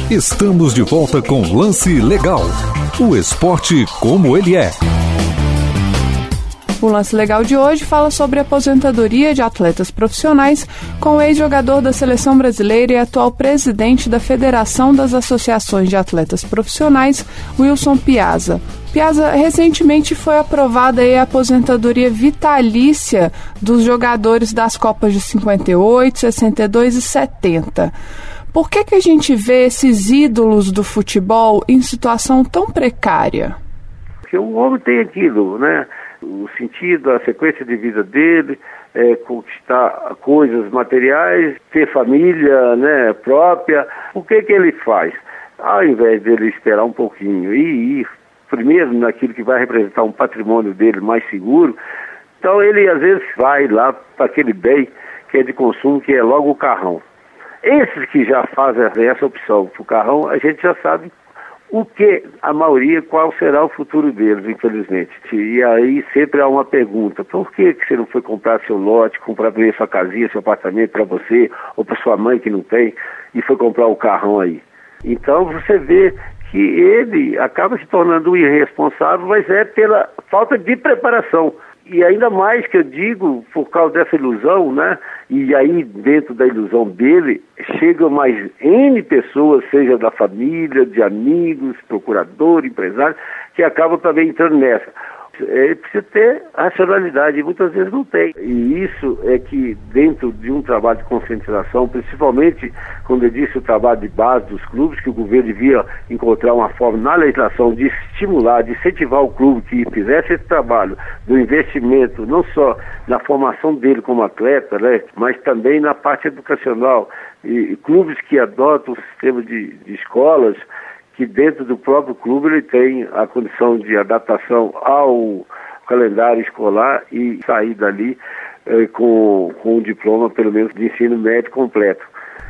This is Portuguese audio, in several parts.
Estamos de volta com Lance Legal. O esporte como ele é. O Lance Legal de hoje fala sobre a aposentadoria de atletas profissionais com o ex-jogador da Seleção Brasileira e atual presidente da Federação das Associações de Atletas Profissionais, Wilson Piazza. Piazza, recentemente foi aprovada a aposentadoria vitalícia dos jogadores das Copas de 58, 62 e 70. Por que a gente vê esses ídolos do futebol em situação tão precária? Porque o homem tem aquilo, né? O sentido, a sequência de vida dele, conquistar coisas materiais, ter família, né, própria. O que ele faz? Ao invés dele esperar um pouquinho e ir primeiro naquilo que vai representar um patrimônio dele mais seguro, então ele às vezes vai lá para aquele bem que é de consumo, que é logo o carrão. Esses que já fazem essa opção para o carrão, a gente já sabe o que, a maioria, qual será o futuro deles, infelizmente. E aí sempre há uma pergunta: por que você não foi comprar seu lote, comprar primeiro sua casinha, seu apartamento para você, ou para sua mãe que não tem, e foi comprar o carrão aí? Então você vê que ele acaba se tornando um irresponsável, mas é pela falta de preparação. E ainda mais que eu digo, por causa dessa ilusão, né? E aí dentro da ilusão dele, chegam mais N pessoas, seja da família, de amigos, procurador, empresário, que acabam também entrando nessa. Ele precisa ter racionalidade, e muitas vezes não tem. E isso é que dentro de um trabalho de conscientização, principalmente quando eu disse o trabalho de base dos clubes, que o governo devia encontrar uma forma na legislação de estimular, de incentivar o clube que fizesse esse trabalho do investimento, não só na formação dele como atleta, né, mas também na parte educacional. E clubes que adotam o sistema de escolas, que dentro do próprio clube ele tem a condição de adaptação ao calendário escolar e sair dali com um diploma, pelo menos, de ensino médio completo.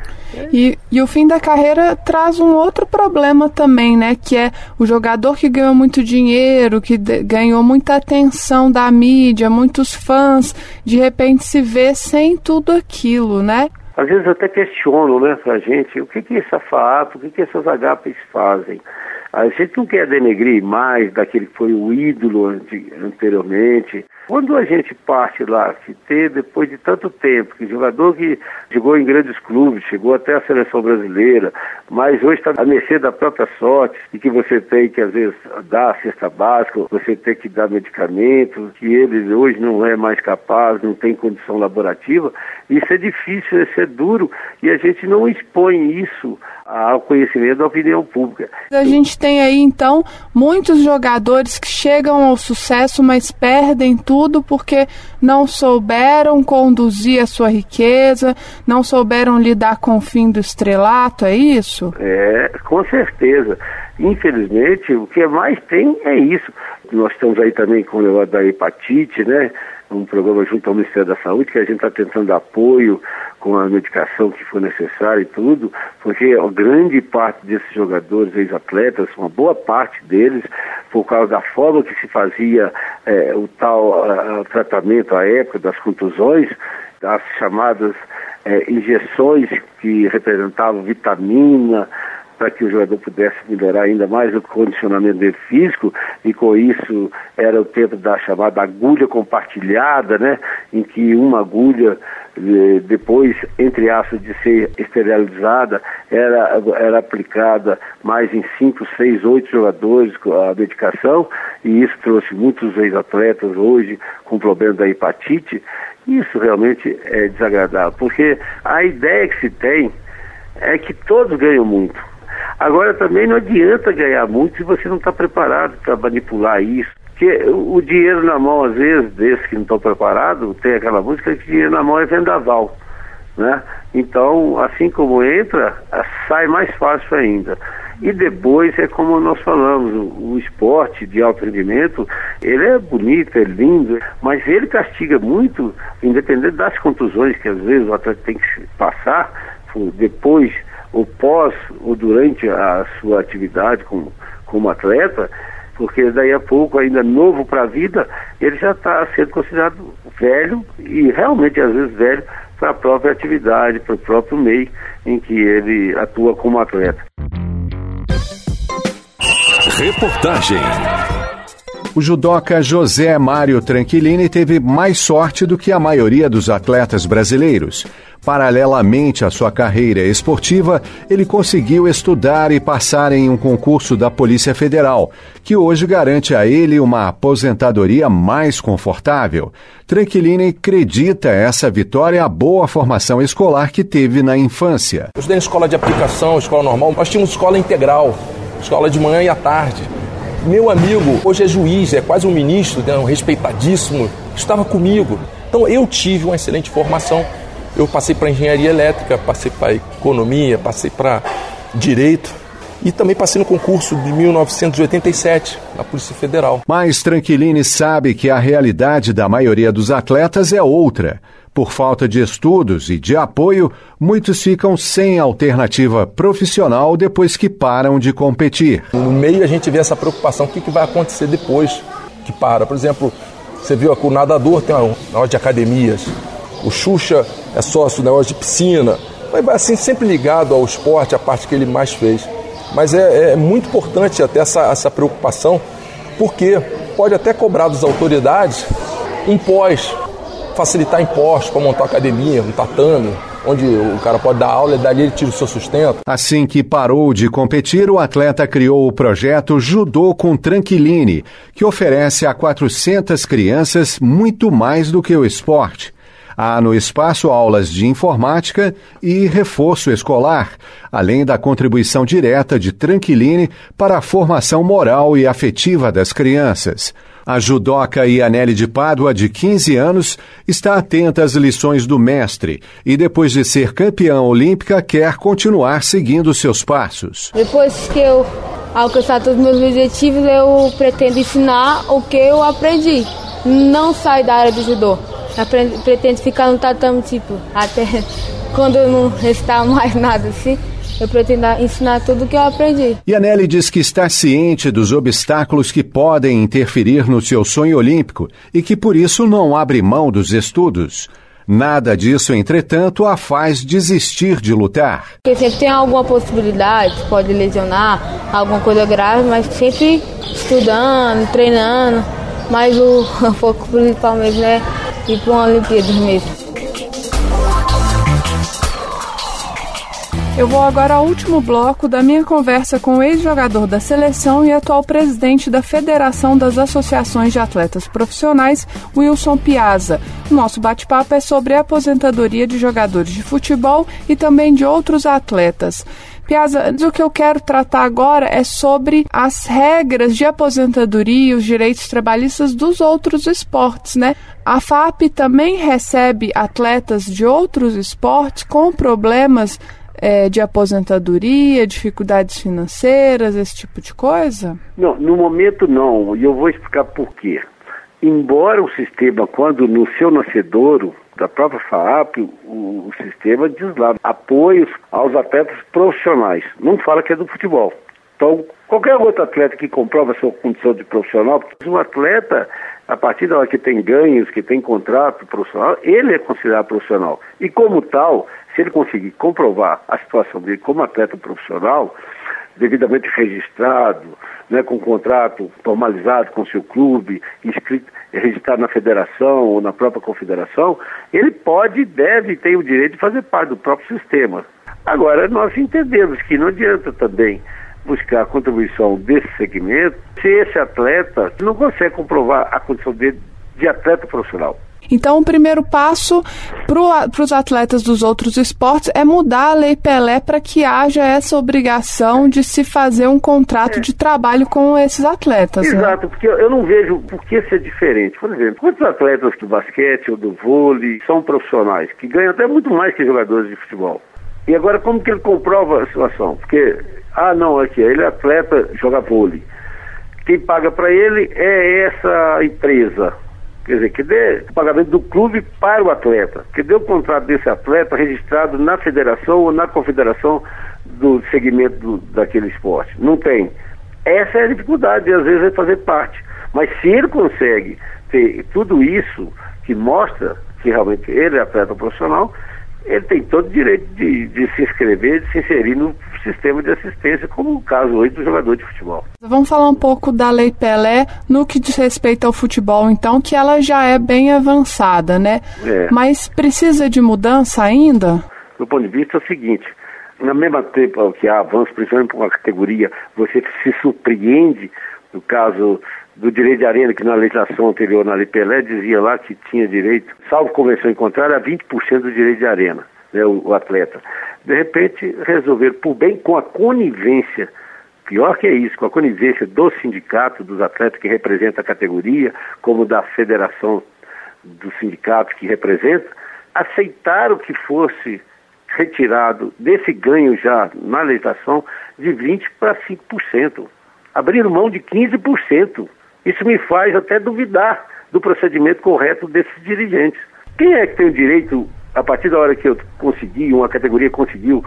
E o fim da carreira traz um outro problema também, né? Que é o jogador que ganhou muito dinheiro, que ganhou muita atenção da mídia, muitos fãs, de repente se vê sem tudo aquilo, né? Às vezes eu até questiono, né, pra gente, o que esse AFAAP, o que essas HPs fazem? A gente não quer denegrir mais daquele que foi o ídolo anteriormente. Quando a gente parte lá, que ter, depois de tanto tempo, que jogador que jogou em grandes clubes, chegou até a seleção brasileira, mas hoje está à mercê da própria sorte, e que você tem que, às vezes, dar a cesta básica, você tem que dar medicamentos, que ele hoje não é mais capaz, não tem condição laborativa, isso é difícil, isso é duro, e a gente não expõe isso ao conhecimento da opinião pública. A gente tem aí, então, muitos jogadores que chegam ao sucesso, mas perdem tudo porque não souberam conduzir a sua riqueza, não souberam lidar com o fim do estrelato, é isso? Com certeza. Infelizmente, o que mais tem é isso. Nós estamos aí também com o negócio da hepatite, né? Um programa junto ao Ministério da Saúde, que a gente está tentando dar apoio com a medicação que for necessária e tudo, porque a grande parte desses jogadores, ex-atletas, uma boa parte deles, por causa da forma que se fazia o tal tratamento à época das contusões, das chamadas injeções que representavam vitamina, para que o jogador pudesse melhorar ainda mais o condicionamento dele físico, e com isso era o tempo da chamada agulha compartilhada, né, em que uma agulha, depois, entre aspas, de ser esterilizada, era aplicada mais em 5, 6, 8 jogadores com a medicação, e isso trouxe muitos ex-atletas hoje com problema da hepatite. Isso realmente é desagradável, porque a ideia que se tem é que todos ganham muito. Agora também não adianta ganhar muito se você não está preparado para manipular isso. Porque o dinheiro na mão, às vezes, desses que não estão preparados, tem aquela música que dinheiro na mão é vendaval, né? Então, assim como entra, sai mais fácil ainda. E depois é como nós falamos, o esporte de alto rendimento, ele é bonito, é lindo, mas ele castiga muito, independente das contusões que às vezes o atleta tem que passar, depois, ou pós, ou durante a sua atividade como atleta, porque daí a pouco, ainda novo para a vida, ele já está sendo considerado velho, e realmente às vezes velho, para a própria atividade, para o próprio meio em que ele atua como atleta. Reportagem. O judoca José Mário Tranquilini teve mais sorte do que a maioria dos atletas brasileiros. Paralelamente à sua carreira esportiva, ele conseguiu estudar e passar em um concurso da Polícia Federal, que hoje garante a ele uma aposentadoria mais confortável. Tranquilini acredita essa vitória à boa formação escolar que teve na infância. Eu estudei em escola de aplicação, escola normal, nós tínhamos escola integral, escola de manhã e à tarde. Meu amigo hoje é juiz, é quase um ministro, um respeitadíssimo, estava comigo. Então eu tive uma excelente formação. Eu passei para engenharia elétrica, passei para economia, passei para direito e também passei no concurso de 1987 na Polícia Federal. Mas Tranquilini sabe que a realidade da maioria dos atletas é outra. Por falta de estudos e de apoio, muitos ficam sem alternativa profissional depois que param de competir. No meio a gente vê essa preocupação, o que vai acontecer depois que para. Por exemplo, você viu que o nadador tem uma negócio de academias, o Xuxa é sócio do negócio de piscina, mas vai assim sempre ligado ao esporte, a parte que ele mais fez. Mas é muito importante até essa preocupação, porque pode até cobrar das autoridades facilitar impostos para montar academia, um tatame, onde o cara pode dar aula e dali ele tira o seu sustento. Assim que parou de competir, o atleta criou o projeto Judô com Tranquilini, que oferece a 400 crianças muito mais do que o esporte. Há no espaço aulas de informática e reforço escolar, além da contribuição direta de Tranquilini para a formação moral e afetiva das crianças. A judoca Ianelli de Pádua, de 15 anos, está atenta às lições do mestre e, depois de ser campeã olímpica, quer continuar seguindo seus passos. Depois que eu alcançar todos os meus objetivos, eu pretendo ensinar o que eu aprendi. Não sair da área do judô. Pretendo ficar no tatame, até quando eu não restar mais nada assim, eu pretendo ensinar tudo o que eu aprendi. Ianelli diz que está ciente dos obstáculos que podem interferir no seu sonho olímpico e que por isso não abre mão dos estudos. Nada disso, entretanto, a faz desistir de lutar. Porque sempre tem alguma possibilidade, pode lesionar, alguma coisa grave, mas sempre estudando, treinando, mas o foco principal mesmo é ir para uma Olimpíada mesmo. Eu vou agora ao último bloco da minha conversa com o ex-jogador da seleção e atual presidente da Federação das Associações de Atletas Profissionais, Wilson Piazza. O nosso bate-papo é sobre a aposentadoria de jogadores de futebol e também de outros atletas. Piazza, o que eu quero tratar agora é sobre as regras de aposentadoria e os direitos trabalhistas dos outros esportes, né? A FAAP também recebe atletas de outros esportes com problemas de aposentadoria, dificuldades financeiras, esse tipo de coisa? Não, no momento não, e eu vou explicar por quê. Embora o sistema, quando no seu nascedouro, da própria FAAP, o sistema diz lá, apoios aos atletas profissionais, não fala que é do futebol. Então, qualquer outro atleta que comprova a sua condição de profissional, um atleta, a partir da hora que tem ganhos, que tem contrato profissional, ele é considerado profissional. E como tal, se ele conseguir comprovar a situação dele como atleta profissional, devidamente registrado, né, com contrato formalizado com seu clube, registrado na federação ou na própria confederação, ele pode, deve e tem o direito de fazer parte do próprio sistema. Agora, nós entendemos que não adianta também buscar a contribuição desse segmento se esse atleta não consegue comprovar a condição dele de atleta profissional. Então, o primeiro passo para os atletas dos outros esportes é mudar a Lei Pelé para que haja essa obrigação de se fazer um contrato de trabalho com esses atletas. Exato, né? Porque eu não vejo por que ser diferente. Por exemplo, quantos atletas do basquete ou do vôlei são profissionais, que ganham até muito mais que jogadores de futebol? E agora, como que ele comprova a situação? Porque, ele é atleta, joga vôlei. Quem paga para ele é essa empresa. Quer dizer, que dê o pagamento do clube para o atleta, que dê o contrato desse atleta registrado na federação ou na confederação do segmento daquele esporte. Não tem. Essa é a dificuldade, e às vezes é fazer parte. Mas se ele consegue ter tudo isso que mostra que realmente ele é atleta profissional, ele tem todo o direito de se inscrever, de se inserir no sistema de assistência, como o caso hoje do jogador de futebol. Vamos falar um pouco da Lei Pelé no que diz respeito ao futebol, então, que ela já é bem avançada, né? Mas precisa de mudança ainda? Do ponto de vista é o seguinte, na mesma tempo que há avanço, principalmente para uma categoria, você se surpreende, no caso do direito de arena, que na legislação anterior, na Lei Pelé, dizia lá que tinha direito, salvo convenção em contrário, a 20% do direito de arena, né, o atleta. De repente, resolver, por bem com a conivência, pior que é isso, com a conivência do sindicato, dos atletas que representa a categoria, como da federação do sindicato que representa, aceitaram que fosse retirado desse ganho já na legislação de 20% para 5%. Abriram mão de 15%. Isso me faz até duvidar do procedimento correto desses dirigentes. Quem é que tem o direito, a partir da hora que eu consegui, uma categoria conseguiu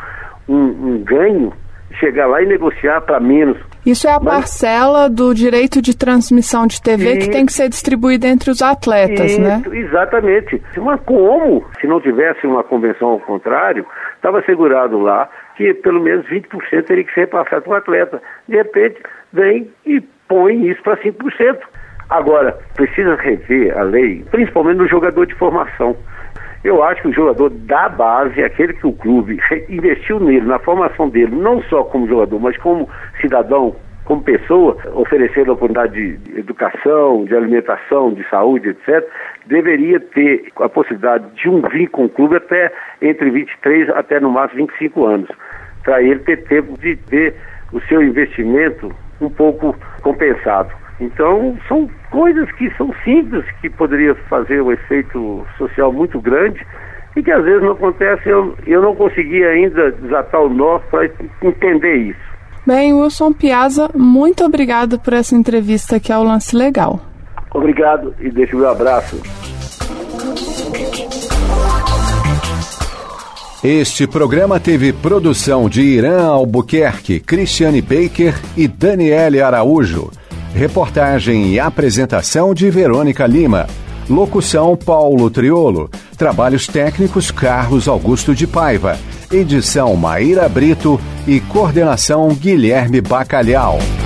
um ganho, chegar lá e negociar para menos? Isso é a parcela do direito de transmissão de TV que tem que ser distribuída entre os atletas, né? Exatamente. Mas como, se não tivesse uma convenção ao contrário, estava assegurado lá que pelo menos 20% teria que ser repassado para o atleta. De repente, vem e põe isso para 5%. Agora, precisa rever a lei, principalmente no jogador de formação. Eu acho que o jogador da base, aquele que o clube investiu nele, na formação dele, não só como jogador, mas como cidadão, como pessoa, oferecendo a oportunidade de educação, de alimentação, de saúde, etc., deveria ter a possibilidade de vir com o clube até entre 23 até no máximo 25 anos, para ele ter tempo de ter o seu investimento um pouco compensado. Então, são coisas que são simples, que poderiam fazer um efeito social muito grande e que às vezes não acontece. Eu não consegui ainda desatar o nó para entender isso. Bem, Wilson Piazza, muito obrigado por essa entrevista aqui ao Lance Legal. Obrigado e deixo o meu abraço. Este programa teve produção de Irã Albuquerque, Cristiane Baker e Daniele Araújo. Reportagem e apresentação de Verônica Lima. Locução Paulo Triolo. Trabalhos técnicos Carlos Augusto de Paiva. Edição Maíra Brito e coordenação Guilherme Bacalhau.